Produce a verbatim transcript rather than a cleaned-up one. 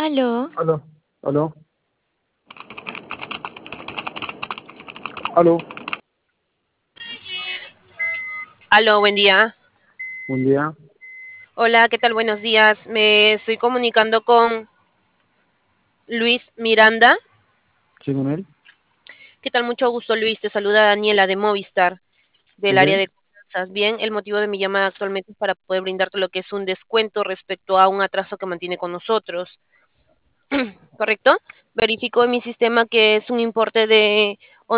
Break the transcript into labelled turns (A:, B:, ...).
A: Aló,
B: Aló, aló, aló,
C: Aló, buen día.
B: buen día.
C: Hola, ¿qué tal? Buenos días. Me estoy comunicando con Luis Miranda.
B: ¿Sí con él?
C: ¿Qué tal? Mucho gusto, Luis. Te saluda Daniela de Movistar, del área
B: Ok,
C: de finanzas. Bien, el motivo de mi llamada actualmente es para poder brindarte lo que es un descuento respecto a un atraso que mantiene con nosotros. ¿Correcto? Verifico en mi sistema que es un importe de